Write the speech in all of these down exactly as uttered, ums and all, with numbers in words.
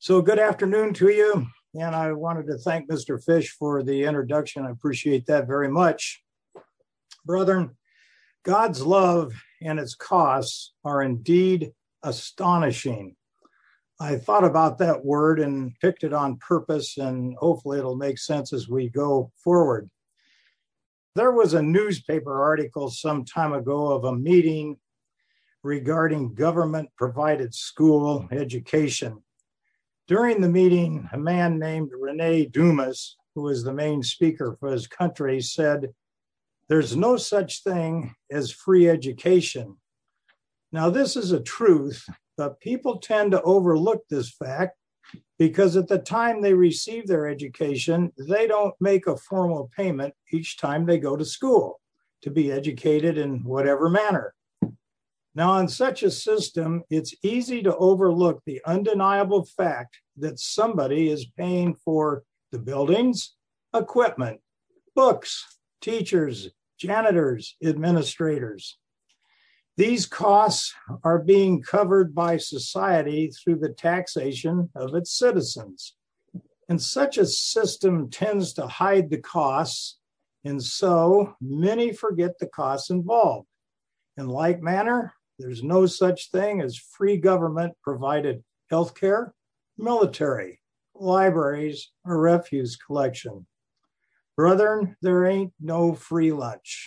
So good afternoon to you. And I wanted to thank Mister Fish for the introduction. I appreciate that very much. Brethren, God's love and its costs are indeed astonishing. I thought about that word and picked it on purpose, and hopefully it'll make sense as we go forward. There was a newspaper article some time ago of a meeting regarding government-provided school education. During the meeting, a man named Rene Dumas, who was the main speaker for his country, said, "There's no such thing as free education." Now, this is a truth, but people tend to overlook this fact because at the time they receive their education, they don't make a formal payment each time they go to school to be educated in whatever manner. Now, in such a system, it's easy to overlook the undeniable fact that somebody is paying for the buildings, equipment, books, teachers, janitors, administrators. These costs are being covered by society through the taxation of its citizens. And such a system tends to hide the costs, and so many forget the costs involved. In like manner, there's no such thing as free government-provided healthcare, military, libraries, or refuse collection. Brethren, there ain't no free lunch.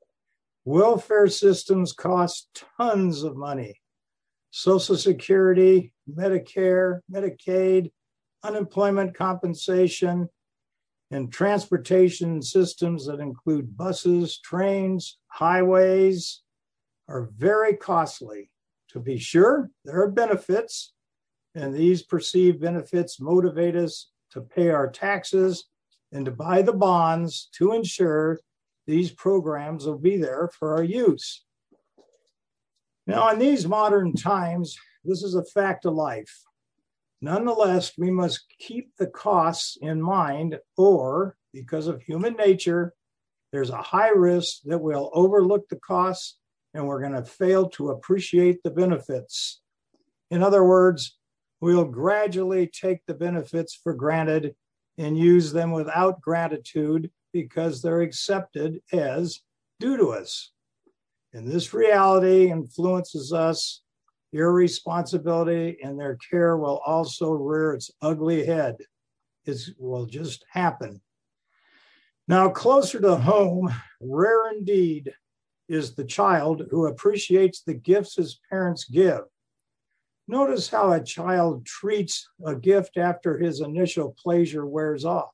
Welfare systems cost tons of money. Social Security, Medicare, Medicaid, unemployment compensation, and transportation systems that include buses, trains, highways, are very costly. To be sure, there are benefits, and these perceived benefits motivate us to pay our taxes and to buy the bonds to ensure these programs will be there for our use. Now, in these modern times, this is a fact of life. Nonetheless, we must keep the costs in mind, or because of human nature, there's a high risk that we'll overlook the costs and we're going to fail to appreciate the benefits. In other words, we'll gradually take the benefits for granted and use them without gratitude because they're accepted as due to us. And this reality influences us. Irresponsibility and their care will also rear its ugly head. It will just happen. Now, closer to home, rare indeed is the child who appreciates the gifts his parents give. Notice how a child treats a gift after his initial pleasure wears off.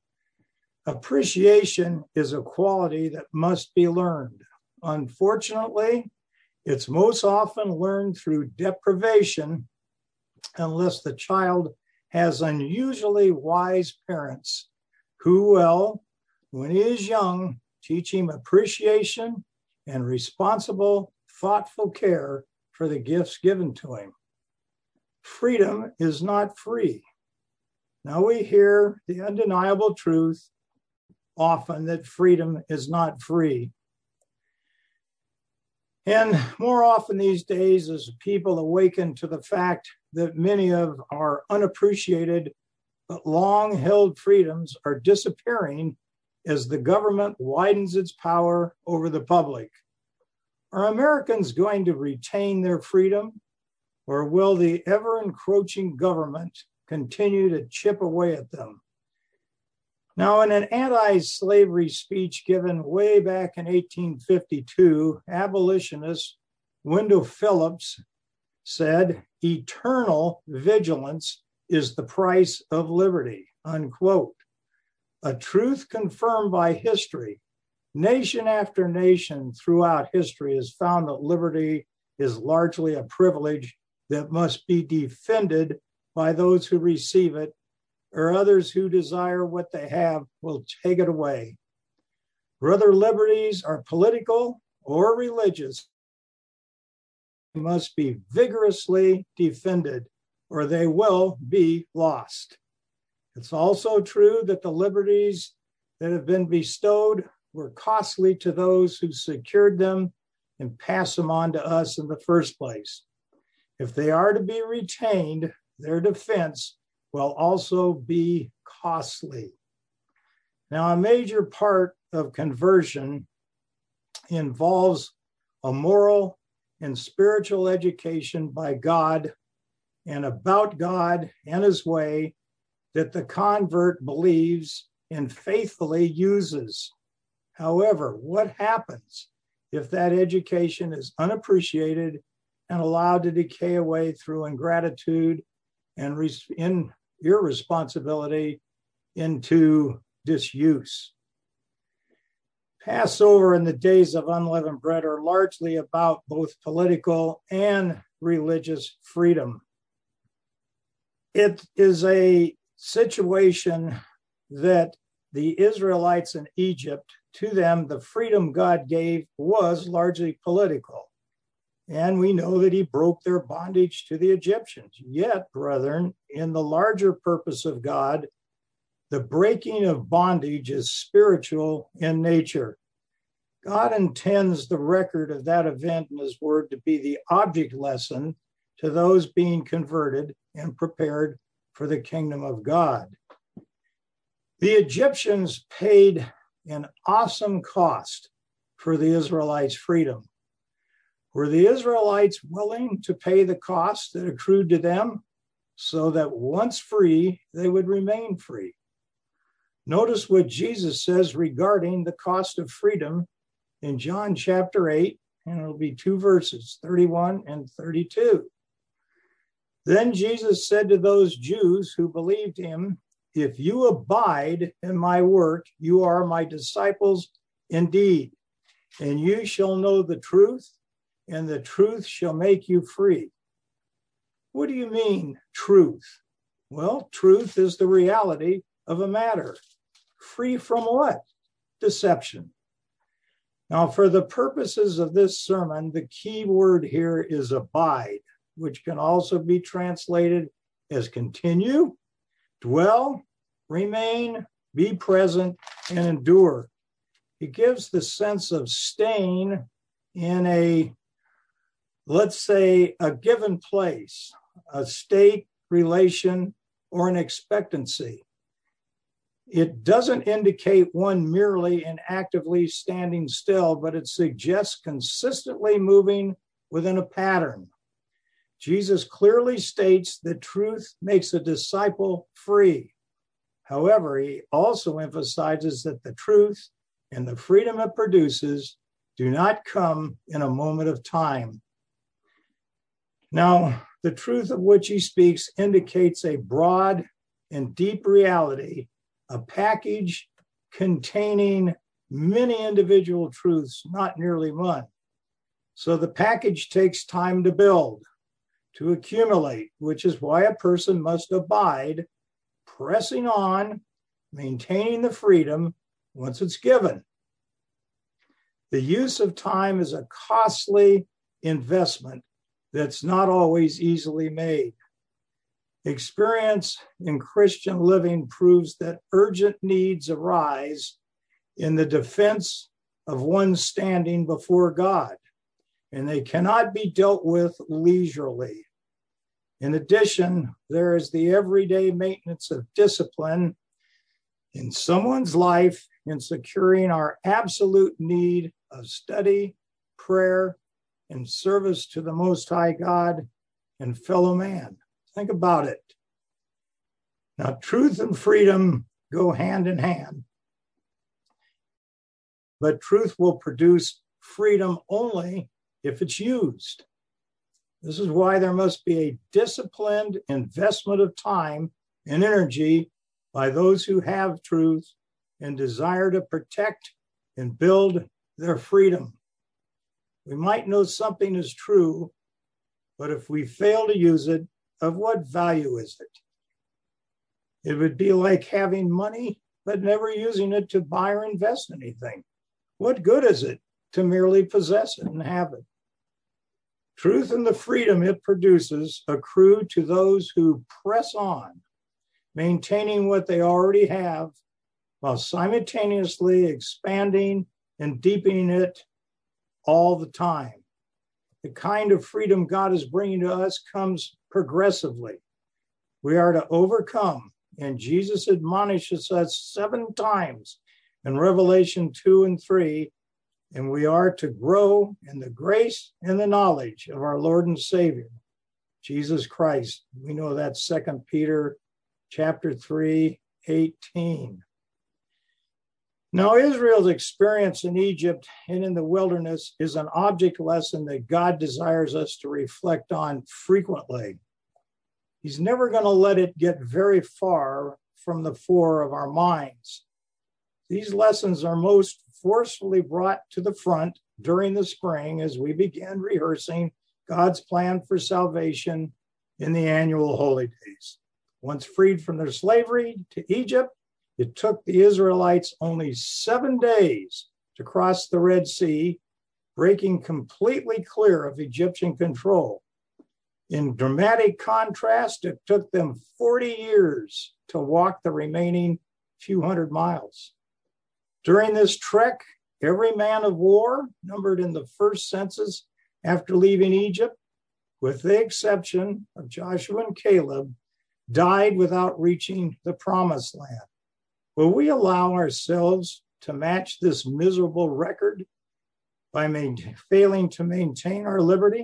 Appreciation is a quality that must be learned. Unfortunately, it's most often learned through deprivation unless the child has unusually wise parents who will, when he is young, teach him appreciation and responsible, thoughtful care for the gifts given to him. Freedom is not free. Now we hear the undeniable truth often that freedom is not free. And more often these days, as people awaken to the fact that many of our unappreciated but long-held freedoms are disappearing as the government widens its power over the public. Are Americans going to retain their freedom, or will the ever-encroaching government continue to chip away at them? Now, in an anti-slavery speech given way back in eighteen fifty-two, abolitionist Wendell Phillips said, "Eternal vigilance is the price of liberty," unquote. A truth confirmed by history. Nation after nation throughout history has found that liberty is largely a privilege that must be defended by those who receive it, or others who desire what they have will take it away. Whether liberties are political or religious, they must be vigorously defended, or they will be lost. It's also true that the liberties that have been bestowed were costly to those who secured them and pass them on to us in the first place. If they are to be retained, their defense will also be costly. Now, a major part of conversion involves a moral and spiritual education by God and about God and his way that the convert believes and faithfully uses. However, what happens if that education is unappreciated and allowed to decay away through ingratitude and res- in irresponsibility into disuse? Passover and the days of unleavened bread are largely about both political and religious freedom. It is a situation that the Israelites in Egypt, to them, the freedom God gave was largely political. And we know that he broke their bondage to the Egyptians. Yet, brethren, in the larger purpose of God, the breaking of bondage is spiritual in nature. God intends the record of that event in his word to be the object lesson to those being converted and prepared for the kingdom of God. The Egyptians paid an awesome cost for the Israelites' freedom. Were the Israelites willing to pay the cost that accrued to them so that once free, they would remain free? Notice what Jesus says regarding the cost of freedom in John chapter eight, and it'll be two verses, thirty-one and thirty-two. Then Jesus said to those Jews who believed him, "If you abide in my work, you are my disciples indeed, and you shall know the truth, and the truth shall make you free." What do you mean, truth? Well, truth is the reality of a matter. Free from what? Deception. Now, for the purposes of this sermon, the key word here is abide, which can also be translated as continue, dwell, remain, be present, and endure. It gives the sense of staying in a, let's say, a given place, a state, relation, or an expectancy. It doesn't indicate one merely and actively standing still, but it suggests consistently moving within a pattern. Jesus clearly states that truth makes a disciple free. However, he also emphasizes that the truth and the freedom it produces do not come in a moment of time. Now, the truth of which he speaks indicates a broad and deep reality, a package containing many individual truths, not merely one. So the package takes time to build, to accumulate, which is why a person must abide, pressing on, maintaining the freedom once it's given. The use of time is a costly investment that's not always easily made. Experience in Christian living proves that urgent needs arise in the defense of one's standing before God, and they cannot be dealt with leisurely. In addition, there is the everyday maintenance of discipline in someone's life in securing our absolute need of study, prayer, and service to the Most High God and fellow man. Think about it. Now, truth and freedom go hand in hand, but truth will produce freedom only if it's used. This is why there must be a disciplined investment of time and energy by those who have truth and desire to protect and build their freedom. We might know something is true, but if we fail to use it, of what value is it? It would be like having money, but never using it to buy or invest anything. What good is it to merely possess it and have it? Truth and the freedom it produces accrue to those who press on, maintaining what they already have, while simultaneously expanding and deepening it all the time. The kind of freedom God is bringing to us comes progressively. We are to overcome, and Jesus admonishes us seven times in Revelation two and three, and we are to grow in the grace and the knowledge of our Lord and Savior, Jesus Christ. We know that's Second Peter chapter three, eighteen. Now, Israel's experience in Egypt and in the wilderness is an object lesson that God desires us to reflect on frequently. He's never going to let it get very far from the fore of our minds. These lessons are most forcefully brought to the front during the spring as we begin rehearsing God's plan for salvation in the annual holy days. Once freed from their slavery to Egypt, it took the Israelites only seven days to cross the Red Sea, breaking completely clear of Egyptian control. In dramatic contrast, it took them forty years to walk the remaining few hundred miles. During this trek, every man of war numbered in the first census after leaving Egypt, with the exception of Joshua and Caleb, died without reaching the promised land. Will we allow ourselves to match this miserable record by main, failing to maintain our liberty?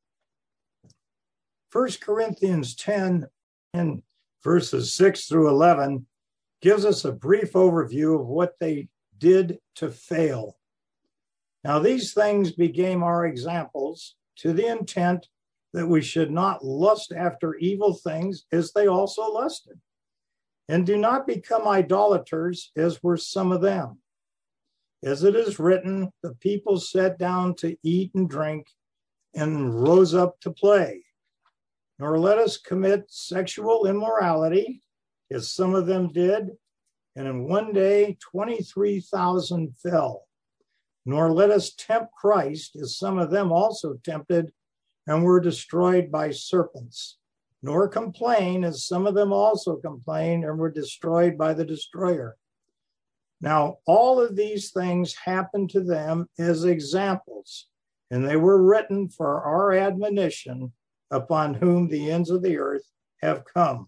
First Corinthians ten and verses six through eleven gives us a brief overview of what they did to fail. Now, these things became our examples to the intent that we should not lust after evil things as they also lusted. And do not become idolaters, as were some of them. As it is written, the people sat down to eat and drink and rose up to play. Nor let us commit sexual immorality, as some of them did, and in one day twenty-three thousand fell. Nor let us tempt Christ, as some of them also tempted, and were destroyed by serpents. Nor complain, as some of them also complained and were destroyed by the destroyer. Now, all of these things happened to them as examples, and they were written for our admonition, upon whom the ends of the earth have come.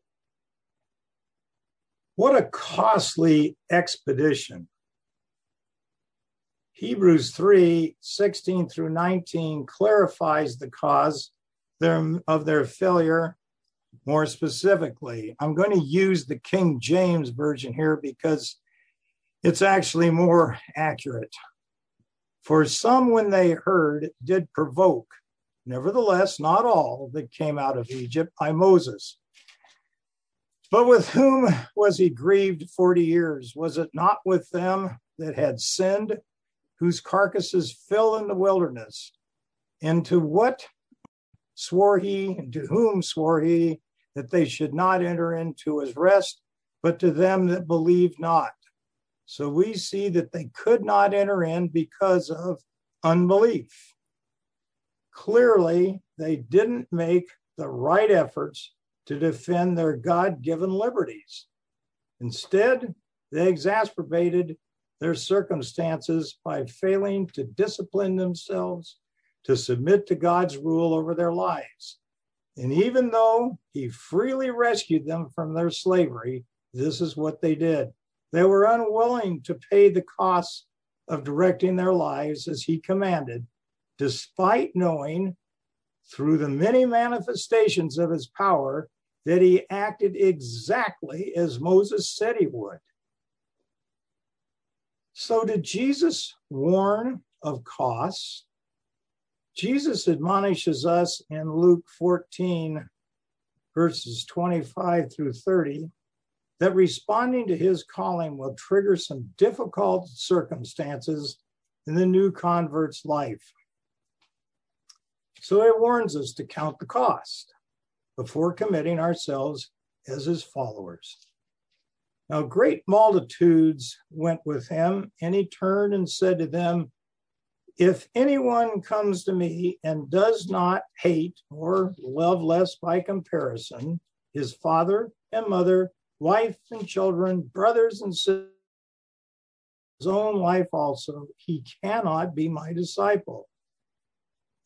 What a costly expedition. Hebrews three, sixteen through nineteen clarifies the cause of their failure more specifically. I'm going to use the King James Version here because it's actually more accurate. For some, when they heard, did provoke. Nevertheless, not all that came out of Egypt by Moses. But with whom was he grieved forty years? Was it not with them that had sinned, whose carcasses fell in the wilderness? And to what swore he, and to whom swore he, that they should not enter into his rest, but to them that believed not? So we see that they could not enter in because of unbelief. Clearly, they didn't make the right efforts to defend their God-given liberties. Instead, they exacerbated their circumstances by failing to discipline themselves to submit to God's rule over their lives. And even though he freely rescued them from their slavery, this is what they did. They were unwilling to pay the costs of directing their lives as he commanded, despite knowing through the many manifestations of his power that he acted exactly as Moses said he would. So did Jesus warn of costs? Jesus admonishes us in Luke fourteen, verses twenty-five through thirty, that responding to his calling will trigger some difficult circumstances in the new convert's life. So it warns us to count the cost before committing ourselves as his followers. Now, great multitudes went with him, and he turned and said to them, if anyone comes to me and does not hate or love less by comparison, his father and mother, wife and children, brothers and sisters, his own life also, he cannot be my disciple.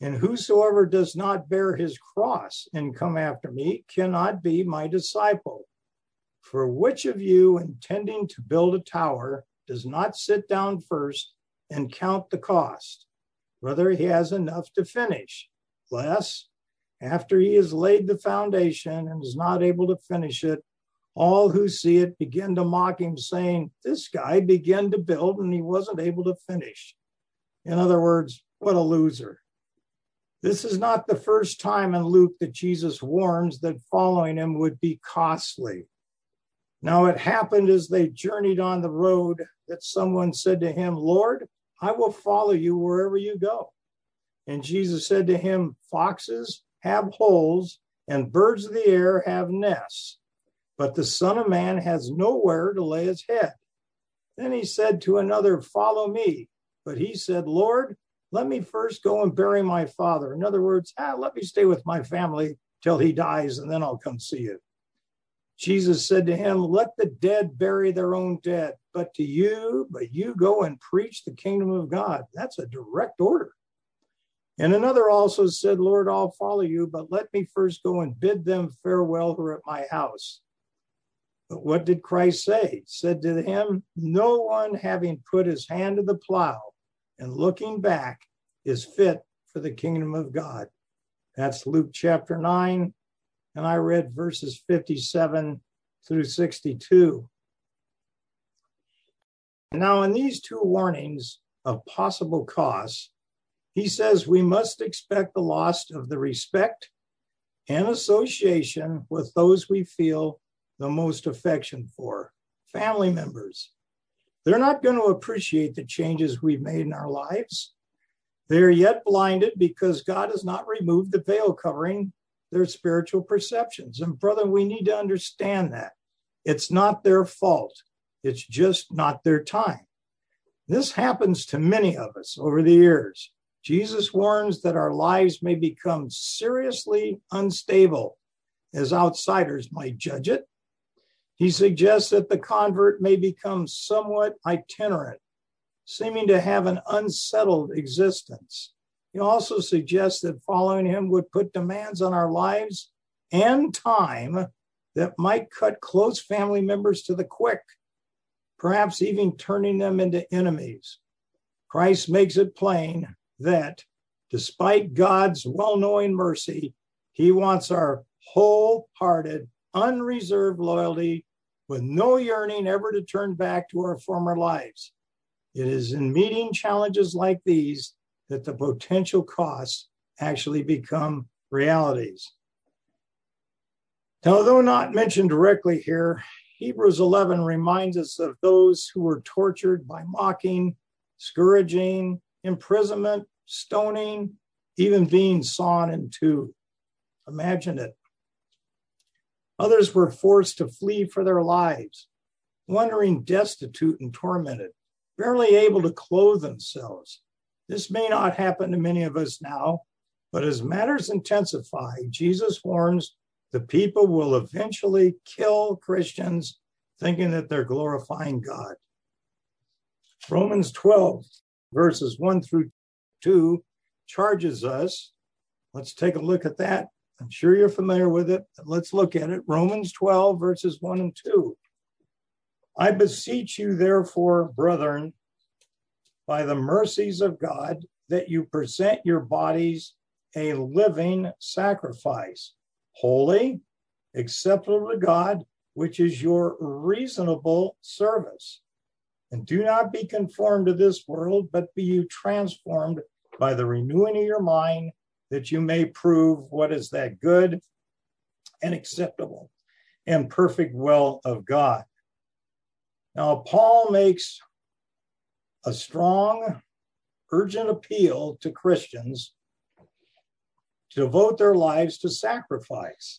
And whosoever does not bear his cross and come after me cannot be my disciple. For which of you, intending to build a tower, does not sit down first and count the cost, whether he has enough to finish, lest, after he has laid the foundation and is not able to finish it, all who see it begin to mock him, saying, this guy began to build and he wasn't able to finish. In other words, what a loser. This is not the first time in Luke that Jesus warns that following him would be costly. Now it happened as they journeyed on the road that someone said to him, Lord, I will follow you wherever you go. And Jesus said to him, foxes have holes and birds of the air have nests, but the Son of Man has nowhere to lay his head. Then he said to another, follow me. But he said, Lord, let me first go and bury my father. In other words, ah, let me stay with my family till he dies, and then I'll come see you. Jesus said to him, let the dead bury their own dead, but to you, but you go and preach the kingdom of God. That's a direct order. And another also said, Lord, I'll follow you, but let me first go and bid them farewell who are at my house. But what did Christ say? He said to him, no one having put his hand to the plow and looking back is fit for the kingdom of God. That's Luke chapter nine. And I read verses fifty-seven through sixty-two. Now, in these two warnings of possible costs, he says we must expect the loss of the respect and association with those we feel the most affection for, family members. They're not going to appreciate the changes we've made in our lives. They're yet blinded because God has not removed the veil covering their spiritual perceptions. And brother, we need to understand that. It's not their fault. It's just not their time. This happens to many of us over the years. Jesus warns that our lives may become seriously unstable, as outsiders might judge it. He suggests that the convert may become somewhat itinerant, seeming to have an unsettled existence. He also suggests that following him would put demands on our lives and time that might cut close family members to the quick, perhaps even turning them into enemies. Christ makes it plain that despite God's well-knowing mercy, he wants our wholehearted, unreserved loyalty with no yearning ever to turn back to our former lives. It is in meeting challenges like these that the potential costs actually become realities. Now, though not mentioned directly here, Hebrews eleven reminds us of those who were tortured by mocking, scourging, imprisonment, stoning, even being sawn in two. Imagine it. Others were forced to flee for their lives, wandering destitute and tormented, barely able to clothe themselves. This may not happen to many of us now, but as matters intensify, Jesus warns the people will eventually kill Christians thinking that they're glorifying God. Romans twelve, verses one through two, charges us. Let's take a look at that. I'm sure you're familiar with it. Let's look at it. Romans twelve, verses one and two. I beseech you, therefore, brethren, by the mercies of God, that you present your bodies a living sacrifice, holy, acceptable to God, which is your reasonable service. And do not be conformed to this world, but be you transformed by the renewing of your mind, that you may prove what is that good and acceptable and perfect will of God. Now, Paul makes a strong, urgent appeal to Christians to devote their lives to sacrifice.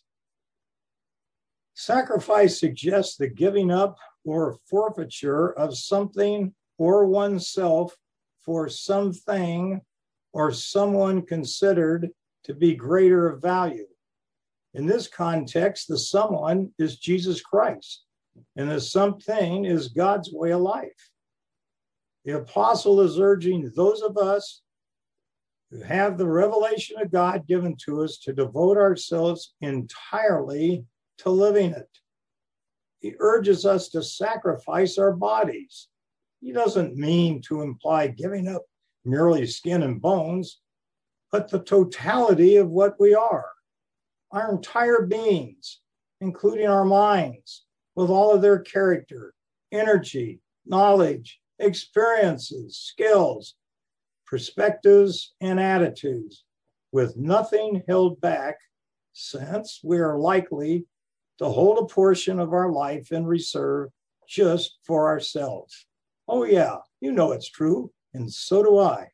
Sacrifice suggests the giving up or forfeiture of something or oneself for something or someone considered to be greater of value. In this context, the someone is Jesus Christ, and the something is God's way of life. The apostle is urging those of us who have the revelation of God given to us to devote ourselves entirely to living it. He urges us to sacrifice our bodies. He doesn't mean to imply giving up merely skin and bones, but the totality of what we are, our entire beings, including our minds, with all of their character, energy, knowledge, experiences, skills, perspectives, and attitudes, with nothing held back, since we are likely to hold a portion of our life in reserve just for ourselves. Oh yeah, you know it's true, and so do I.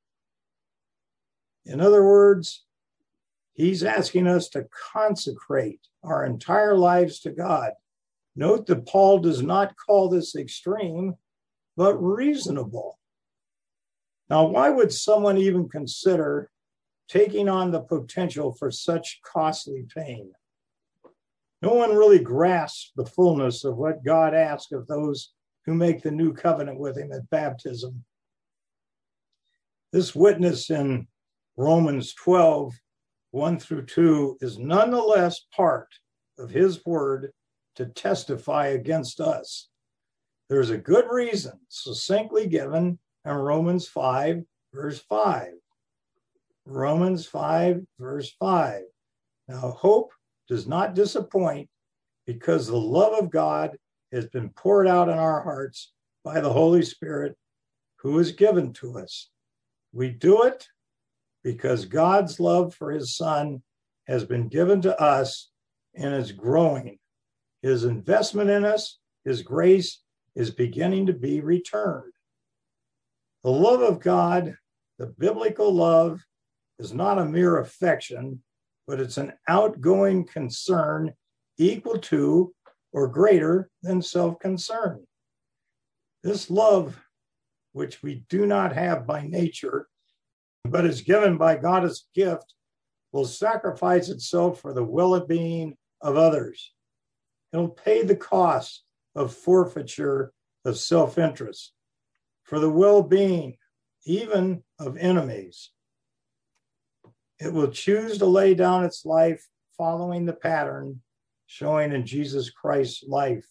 In other words, he's asking us to consecrate our entire lives to God. Note that Paul does not call this extreme, but reasonable. Now, why would someone even consider taking on the potential for such costly pain? No one really grasps the fullness of what God asks of those who make the new covenant with him at baptism. This witness in Romans twelve, one through two, is nonetheless part of his word to testify against us. There's a good reason succinctly given in Romans five, verse five. Romans five, verse five. Now, hope does not disappoint, because the love of God has been poured out in our hearts by the Holy Spirit who is given to us. We do it because God's love for his Son has been given to us and is growing. His investment in us, his grace, is beginning to be returned. The love of God, the biblical love, is not a mere affection, but it's an outgoing concern equal to or greater than self-concern. This love, which we do not have by nature, but is given by God as a gift, will sacrifice itself for the well-being of others. It'll pay the cost of forfeiture of self-interest, for the well-being even of enemies. It will choose to lay down its life following the pattern showing in Jesus Christ's life.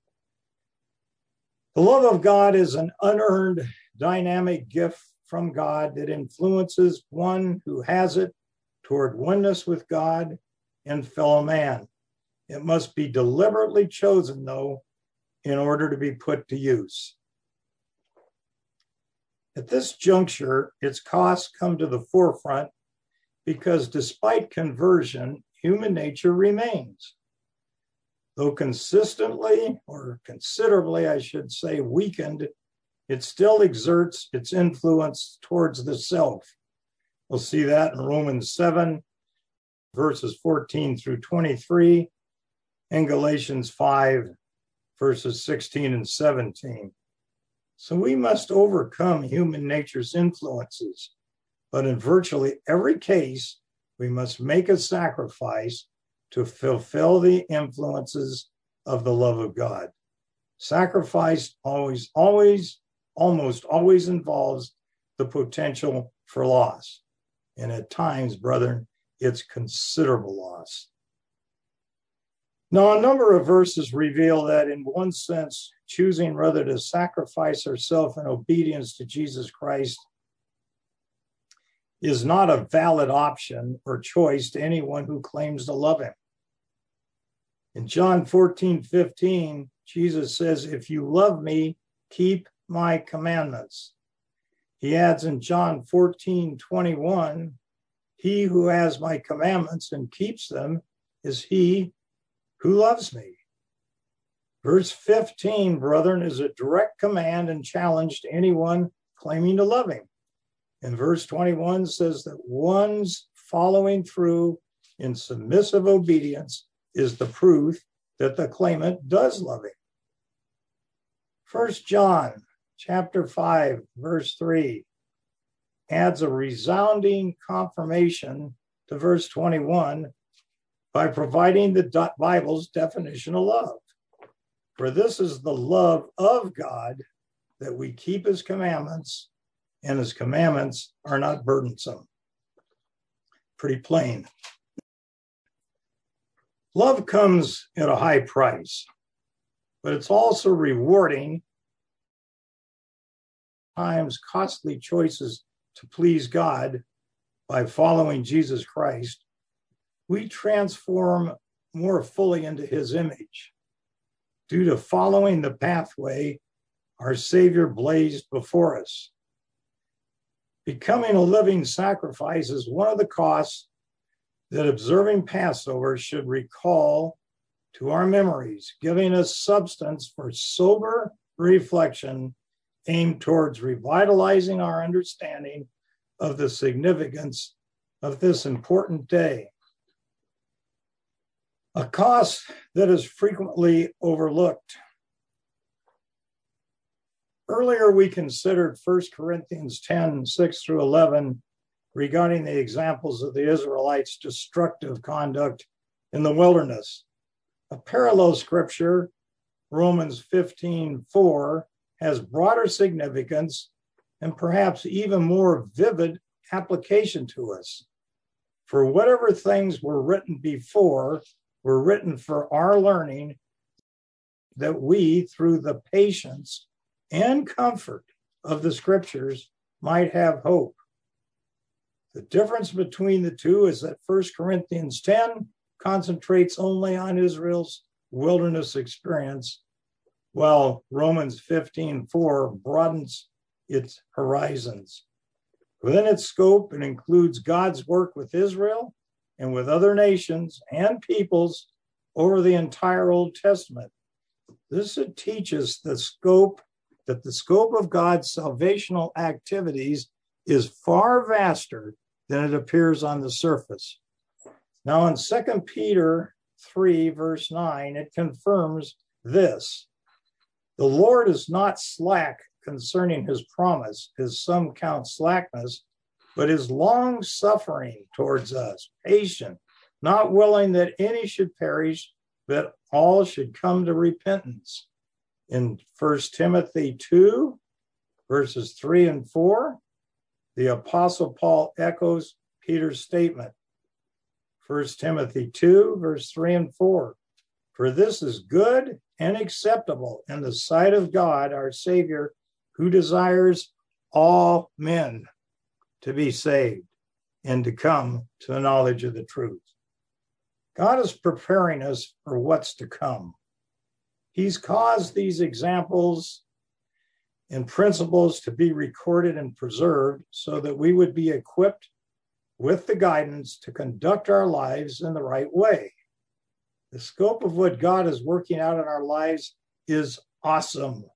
The love of God is an unearned, dynamic gift from God that influences one who has it toward oneness with God and fellow man. It must be deliberately chosen, though, in order to be put to use. At this juncture, its costs come to the forefront because despite conversion, human nature remains. Though consistently, or considerably, I should say, weakened, it still exerts its influence towards the self. We'll see that in Romans seven, verses fourteen through twenty-three, and Galatians five, verses sixteen and seventeen. So we must overcome human nature's influences, but in virtually every case, we must make a sacrifice to fulfill the influences of the love of God. Sacrifice always, always, almost always involves the potential for loss. And at times, brethren, it's considerable loss. Now, a number of verses reveal that in one sense, choosing rather to sacrifice ourselves in obedience to Jesus Christ is not a valid option or choice to anyone who claims to love him. In John fourteen fifteen, Jesus says, "If you love me, keep my commandments." He adds in John fourteen twenty-one, "He who has my commandments and keeps them is he who loves me." Verse fifteen, brethren, is a direct command and challenge to anyone claiming to love him. And verse twenty-one says that one's following through in submissive obedience is the proof that the claimant does love him. First John chapter five, verse three adds a resounding confirmation to verse twenty-one by providing the Bible's definition of love. For this is the love of God, that we keep his commandments, and his commandments are not burdensome. pretty plain. Love comes at a high price, but it's also rewarding. Times costly choices to please God by following Jesus Christ, we transform more fully into his image due to following the pathway our Savior blazed before us. Becoming a living sacrifice is one of the costs that observing Passover should recall to our memories, giving us substance for sober reflection aimed towards revitalizing our understanding of the significance of this important day. A cost that is frequently overlooked. Earlier, we considered First Corinthians ten, six through eleven regarding the examples of the Israelites' destructive conduct in the wilderness. A parallel scripture, Romans fifteen, four, has broader significance and perhaps even more vivid application to us. For whatever things were written before were written for our learning, that we, through the patience and comfort of the scriptures, might have hope. The difference between the two is that First Corinthians ten concentrates only on Israel's wilderness experience, while Romans fifteen, four broadens its horizons. Within its scope, it includes God's work with Israel and with other nations and peoples over the entire Old Testament. This teaches the scope that the scope of God's salvational activities is far vaster than it appears on the surface. Now in Second Peter three, verse nine, it confirms this. The Lord is not slack concerning his promise, as some count slackness, but is long-suffering towards us, patient, not willing that any should perish, but all should come to repentance. In First Timothy two, verses three and four, the Apostle Paul echoes Peter's statement. First Timothy two, verse three and four, for this is good and acceptable in the sight of God, our Savior, who desires all men to be saved and to come to the knowledge of the truth. God is preparing us for what's to come. He's caused these examples and principles to be recorded and preserved so that we would be equipped with the guidance to conduct our lives in the right way. The scope of what God is working out in our lives is awesome.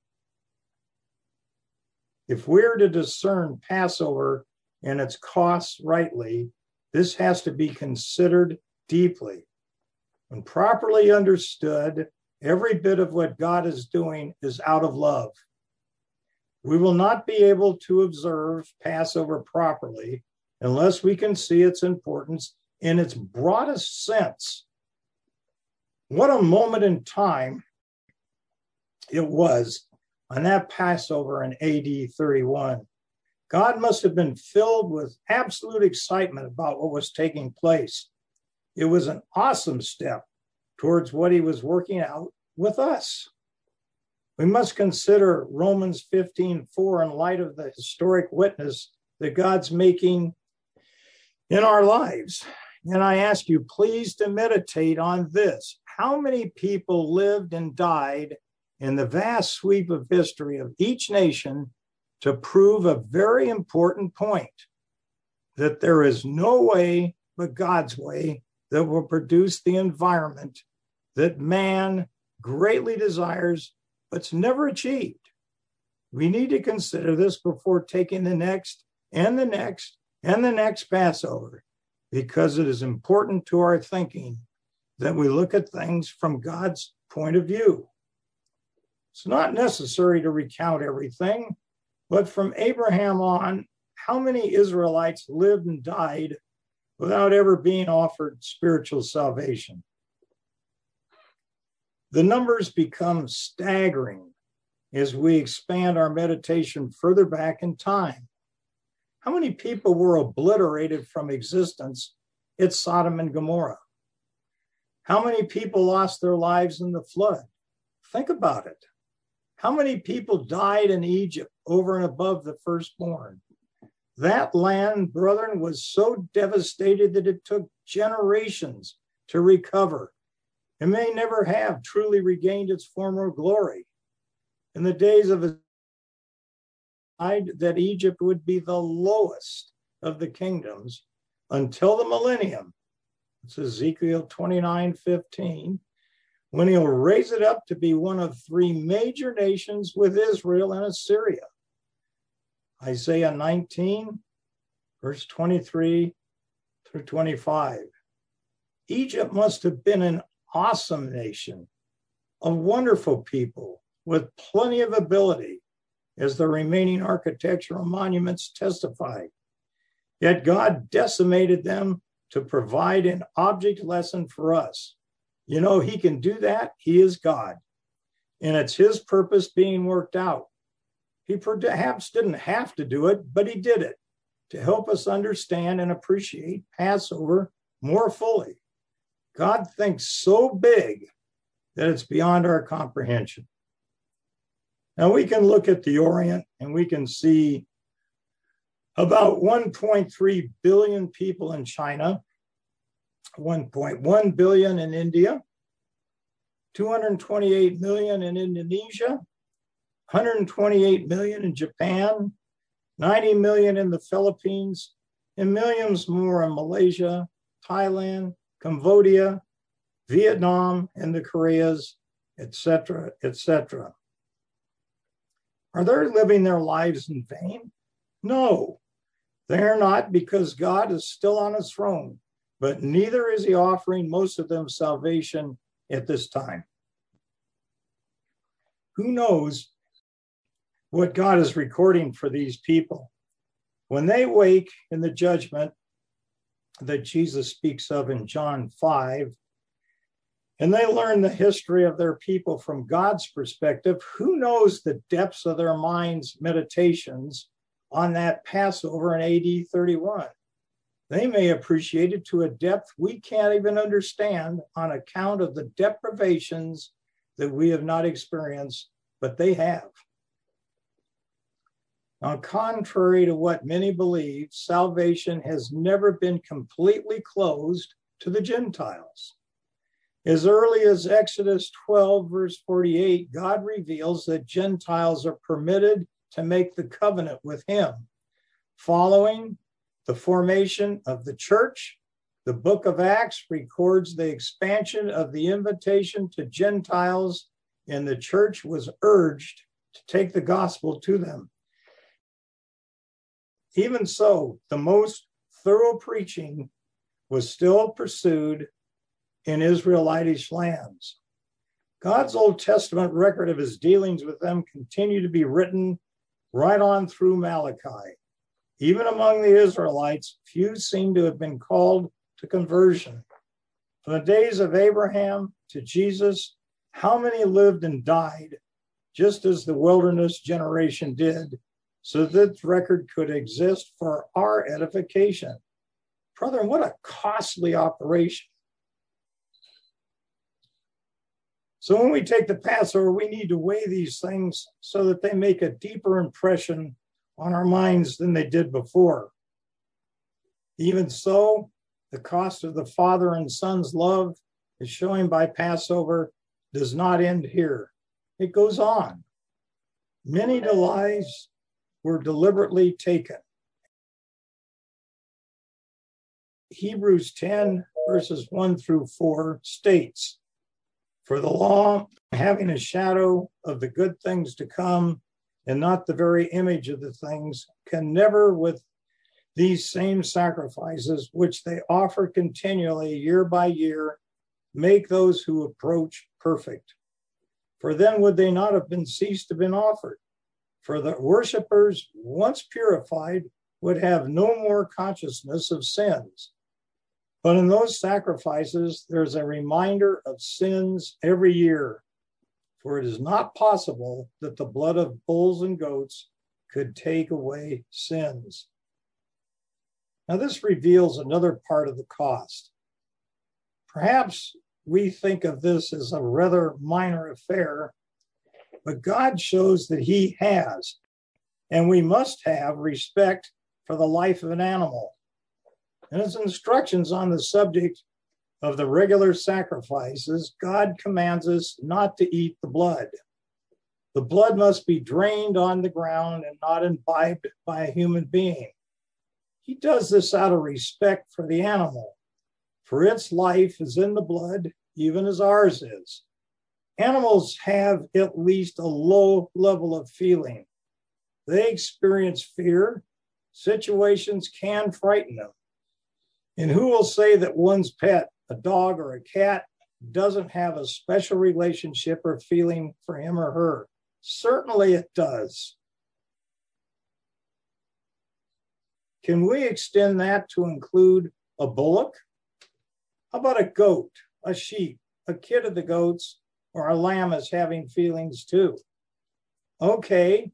If we're to discern Passover and its costs rightly, this has to be considered deeply. When properly understood, every bit of what God is doing is out of love. We will not be able to observe Passover properly unless we can see its importance in its broadest sense. What a moment in time it was on that Passover in A D thirty-one. God must have been filled with absolute excitement about what was taking place. It was an awesome step towards what he was working out with us. We must consider Romans fifteen, four in light of the historic witness that God's making in our lives. And I ask you, please, to meditate on this. How many people lived and died in the vast sweep of history of each nation to prove a very important point, that there is no way but God's way that will produce the environment that man greatly desires, but's never achieved. We need to consider this before taking the next and the next and the next Passover, because it is important to our thinking that we look at things from God's point of view. It's not necessary to recount everything, but from Abraham on, how many Israelites lived and died without ever being offered spiritual salvation? The numbers become staggering as we expand our meditation further back in time. How many people were obliterated from existence at Sodom and Gomorrah? How many people lost their lives in the flood? Think about it. How many people died in Egypt over and above the firstborn? That land, brethren, was so devastated that it took generations to recover. It may never have truly regained its former glory. In the days of his that Egypt would be the lowest of the kingdoms until the millennium. It's Ezekiel twenty-nine fifteen, when he'll raise it up to be one of three major nations with Israel and Assyria. Isaiah nineteen, verse twenty-three through twenty-five. Egypt must have been an awesome nation, a wonderful people with plenty of ability, as the remaining architectural monuments testify. Yet God decimated them to provide an object lesson for us. You know, he can do that. He is God. And it's his purpose being worked out. He perhaps didn't have to do it, but he did it to help us understand and appreciate Passover more fully. God thinks so big that it's beyond our comprehension. Now we can look at the Orient and we can see about one point three billion people in China, one point one billion in India, two hundred twenty-eight million in Indonesia, one hundred twenty-eight million in Japan, ninety million in the Philippines, and millions more in Malaysia, Thailand, Cambodia, Vietnam, and the Koreas, et cetera, et cetera. Are they living their lives in vain? No, they're not, because God is still on his throne, but neither is he offering most of them salvation at this time. Who knows what God is recording for these people? When they wake in the judgment that Jesus speaks of in John five, and they learn the history of their people from God's perspective, who knows the depths of their minds' meditations on that Passover in A D thirty-one? They may appreciate it to a depth we can't even understand on account of the deprivations that we have not experienced, but they have. Now, contrary to what many believe, salvation has never been completely closed to the Gentiles. As early as Exodus twelve, verse forty-eight, God reveals that Gentiles are permitted to make the covenant with him. Following the formation of the church, the book of Acts records the expansion of the invitation to Gentiles, and the church was urged to take the gospel to them. Even so, the most thorough preaching was still pursued in Israelitish lands. God's Old Testament record of his dealings with them continue to be written right on through Malachi. Even among the Israelites, few seem to have been called to conversion. From the days of Abraham to Jesus, how many lived and died, just as the wilderness generation did, so that this record could exist for our edification? Brother, what a costly operation. So when we take the Passover, we need to weigh these things so that they make a deeper impression on our minds than they did before. Even so, the cost of the Father and Son's love, as shown by Passover, does not end here. It goes on. Many lives were deliberately taken. Hebrews ten, verses one through four states, "For the law, having a shadow of the good things to come, and not the very image of the things, can never with these same sacrifices, which they offer continually year by year, make those who approach perfect. For then would they not have been ceased to have been offered. For the worshipers, once purified, would have no more consciousness of sins. But in those sacrifices, there's a reminder of sins every year. For it is not possible that the blood of bulls and goats could take away sins." Now, this reveals another part of the cost. Perhaps we think of this as a rather minor affair, but God shows that he has, and we must have respect for the life of an animal. In his instructions on the subject of the regular sacrifices, God commands us not to eat the blood. The blood must be drained on the ground and not imbibed by a human being. He does this out of respect for the animal, for its life is in the blood, even as ours is. Animals have at least a low level of feeling. They experience fear. Situations can frighten them. And who will say that one's pet, a dog or a cat, doesn't have a special relationship or feeling for him or her? Certainly it does. Can we extend that to include a bullock? How about a goat, a sheep, a kid of the goats, or a lamb as having feelings too? Okay.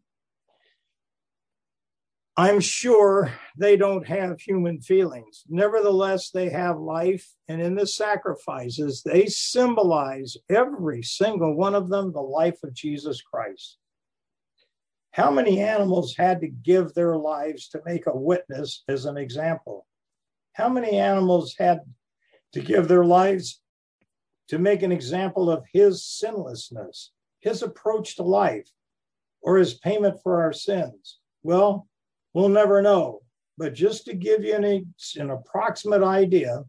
I'm sure they don't have human feelings. Nevertheless, they have life, and in the sacrifices, they symbolize, every single one of them, the life of Jesus Christ. How many animals had to give their lives to make a witness as an example? How many animals had to give their lives to make an example of his sinlessness, his approach to life, or his payment for our sins? Well, we'll never know, but just to give you an, an approximate idea,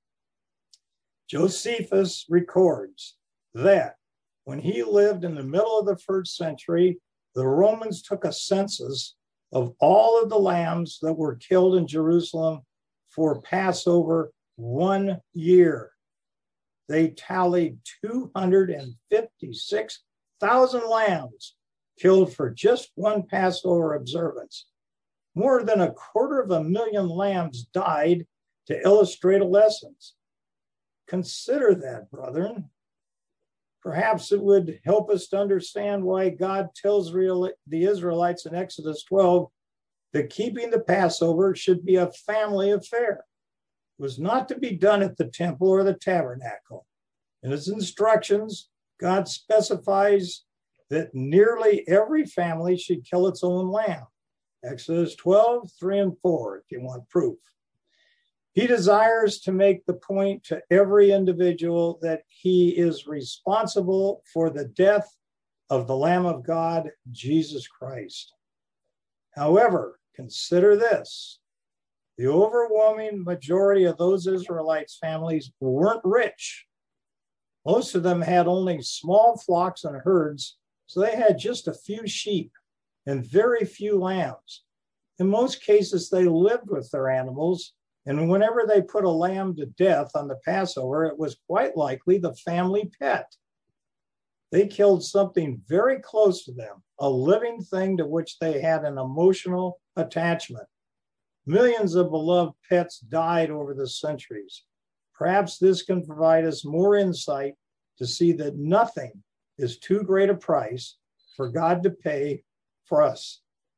Josephus records that when he lived in the middle of the first century, the Romans took a census of all of the lambs that were killed in Jerusalem for Passover one year. They tallied two hundred fifty-six thousand lambs killed for just one Passover observance. More than a quarter of a million lambs died to illustrate a lesson. Consider that, brethren. Perhaps it would help us to understand why God tells the Israelites in Exodus twelve that keeping the Passover should be a family affair. It was not to be done at the temple or the tabernacle. In his instructions, God specifies that nearly every family should kill its own lamb. Exodus twelve, three and four, if you want proof. He desires to make the point to every individual that he is responsible for the death of the Lamb of God, Jesus Christ. However, consider this. The overwhelming majority of those Israelites' families weren't rich. Most of them had only small flocks and herds, so they had just a few sheep and very few lambs. In most cases, they lived with their animals, and whenever they put a lamb to death on the Passover, it was quite likely the family pet. They killed something very close to them, a living thing to which they had an emotional attachment. Millions of beloved pets died over the centuries. Perhaps this can provide us more insight to see that nothing is too great a price for God to pay for us.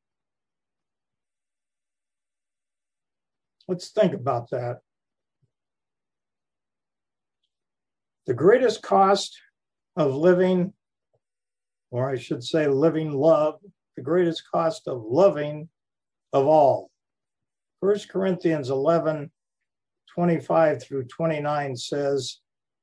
Let's think about that. The greatest cost of living, or I should say living love, the greatest cost of loving of all. First Corinthians eleven, twenty-five through twenty-nine says,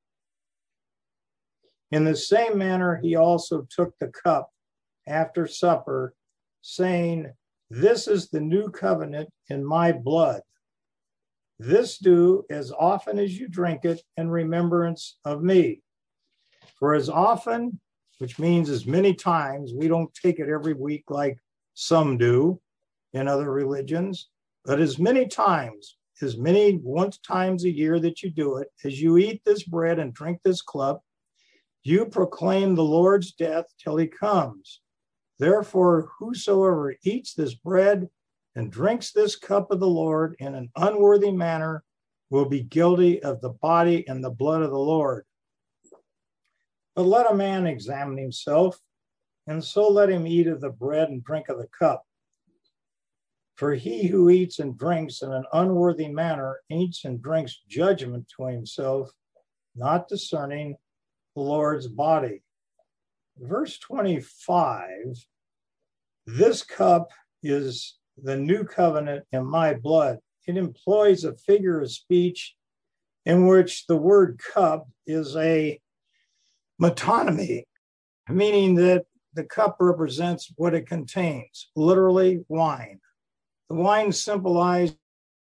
in the same manner, he also took the cup after supper, saying, this is the new covenant in my blood. This do as often as you drink it in remembrance of me. For as often, which means as many times, we don't take it every week like some do in other religions, but as many times, as many once times a year that you do it, as you eat this bread and drink this cup, you proclaim the Lord's death till he comes. Therefore, whosoever eats this bread and drinks this cup of the Lord in an unworthy manner will be guilty of the body and the blood of the Lord. But let a man examine himself, and so let him eat of the bread and drink of the cup. For he who eats and drinks in an unworthy manner eats and drinks judgment to himself, not discerning the Lord's body. Verse twenty-five, this cup is the new covenant in my blood. It employs a figure of speech in which the word cup is a metonymy, meaning that the cup represents what it contains, literally wine. The wine symbolized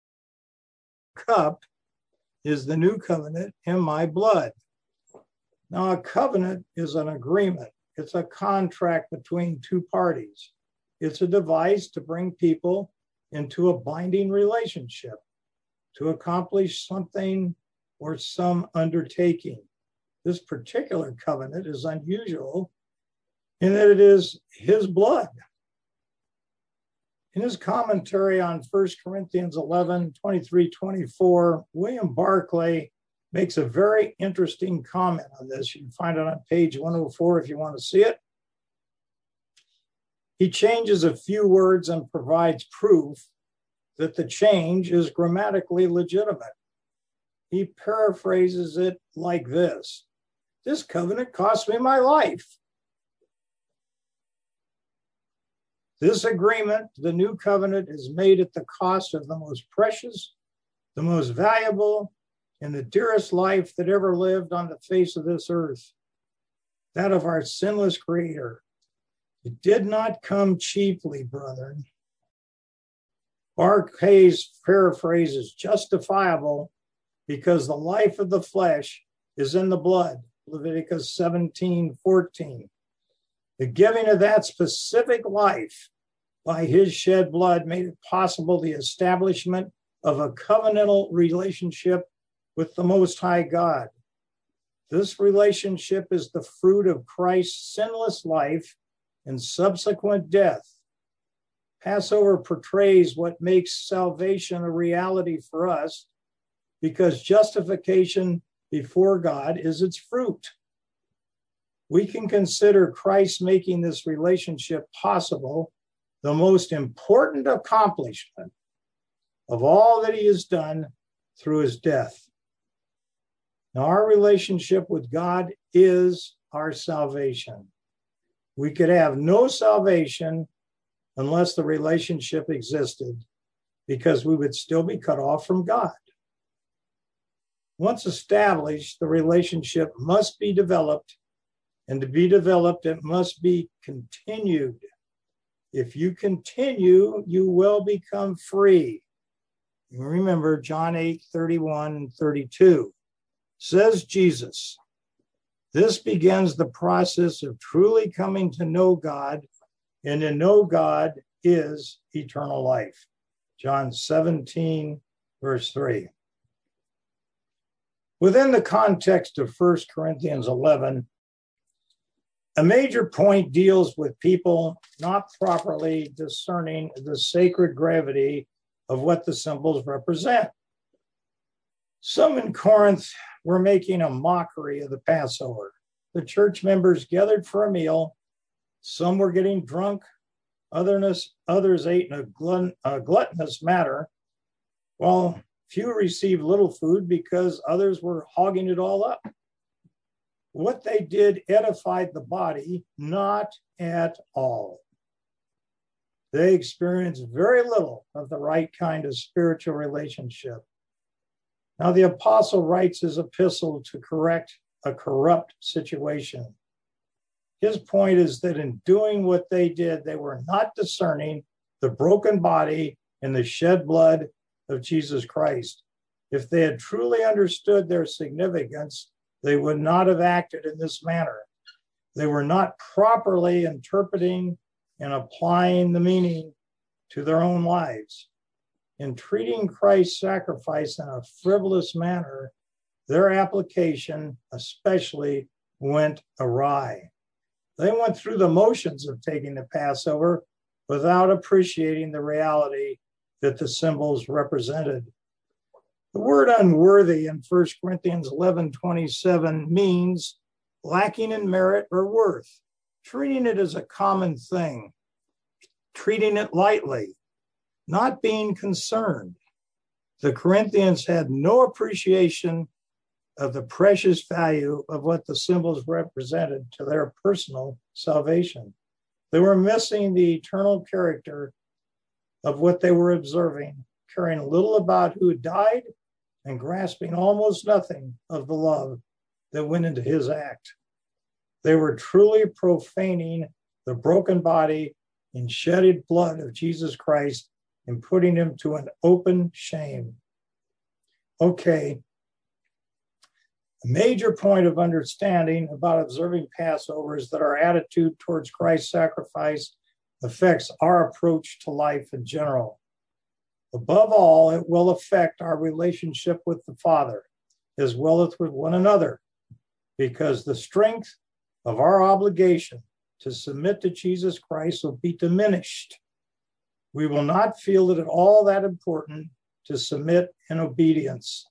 cup is the new covenant in my blood. Now, a covenant is an agreement. It's a contract between two parties. It's a device to bring people into a binding relationship to accomplish something or some undertaking. This particular covenant is unusual in that it is his blood. In his commentary on First Corinthians eleven, twenty-three, twenty-four, William Barclay makes a very interesting comment on this. You can find it on page one oh four if you want to see it. He changes a few words and provides proof that the change is grammatically legitimate. He paraphrases it like this: this covenant cost me my life. This agreement, the new covenant, is made at the cost of the most precious, the most valuable, and the dearest life that ever lived on the face of this earth, that of our sinless Creator. It did not come cheaply, brethren. Barclay's paraphrase is justifiable because the life of the flesh is in the blood, Leviticus seventeen, fourteen. The giving of that specific life by his shed blood made it possible the establishment of a covenantal relationship with the Most High God. This relationship is the fruit of Christ's sinless life and subsequent death. Passover portrays what makes salvation a reality for us because justification before God is its fruit. We can consider Christ making this relationship possible the most important accomplishment of all that he has done through his death. Now, our relationship with God is our salvation. We could have no salvation unless the relationship existed, because we would still be cut off from God. Once established, the relationship must be developed, and to be developed, it must be continued. If you continue, you will become free. Remember John eight, thirty-one and thirty-two. Says Jesus, this begins the process of truly coming to know God, and to know God is eternal life. John seventeen, verse three. Within the context of First Corinthians eleven, a major point deals with people not properly discerning the sacred gravity of what the symbols represent. Some in Corinth were making a mockery of the Passover. The church members gathered for a meal. Some were getting drunk. Others, others ate in a, glun, a gluttonous manner, while few received little food because others were hogging it all up. What they did edified the body, not at all. They experienced very little of the right kind of spiritual relationship. Now, the apostle writes his epistle to correct a corrupt situation. His point is that in doing what they did, they were not discerning the broken body and the shed blood of Jesus Christ. If they had truly understood their significance, they would not have acted in this manner. They were not properly interpreting and applying the meaning to their own lives. In treating Christ's sacrifice in a frivolous manner, their application especially went awry. They went through the motions of taking the Passover without appreciating the reality that the symbols represented. The word unworthy in First Corinthians eleven twenty-seven means lacking in merit or worth, treating it as a common thing, treating it lightly, not being concerned. The Corinthians had no appreciation of the precious value of what the symbols represented to their personal salvation. They were missing the eternal character of what they were observing, caring little about who died and grasping almost nothing of the love that went into his act. They were truly profaning the broken body and shedded blood of Jesus Christ and putting him to an open shame. Okay. A major point of understanding about observing Passover is that our attitude towards Christ's sacrifice affects our approach to life in general. Above all, it will affect our relationship with the Father as well as with one another, because the strength of our obligation to submit to Jesus Christ will be diminished. We will not feel it at all that important to submit in obedience.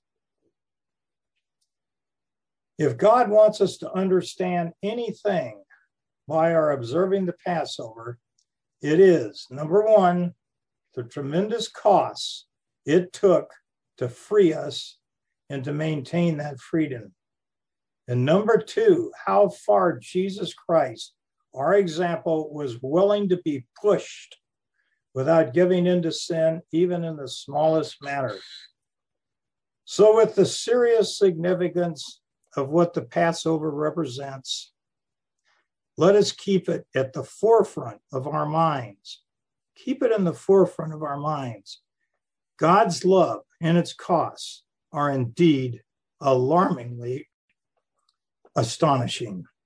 If God wants us to understand anything by our observing the Passover, it is, number one, the tremendous costs it took to free us and to maintain that freedom. And number two, how far Jesus Christ, our example, was willing to be pushed without giving in to sin, even in the smallest manner. So with the serious significance of what the Passover represents, let us keep it at the forefront of our minds. Keep it in the forefront of our minds. God's love and its costs are indeed alarmingly astonishing.